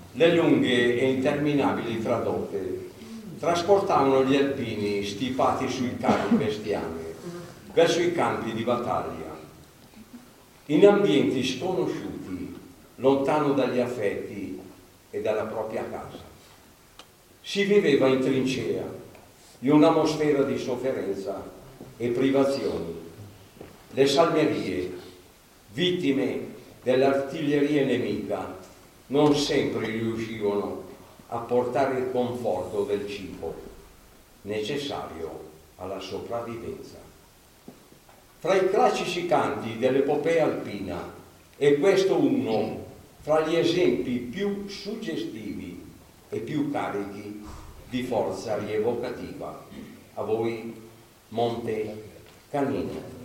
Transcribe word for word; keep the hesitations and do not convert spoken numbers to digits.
le lunghe e interminabili tradotte trasportavano gli alpini stipati sui carri bestiame verso i campi di battaglia, in ambienti sconosciuti, lontano dagli affetti e dalla propria casa. Si viveva in trincea, in un'atmosfera di sofferenza e privazioni. Le salmerie, vittime dell'artiglieria nemica, non sempre riuscivano a portare il conforto del cibo necessario alla sopravvivenza. Fra i classici canti dell'epopea alpina è questo uno fra gli esempi più suggestivi e più carichi di forza rievocativa. A voi, Monte Canino.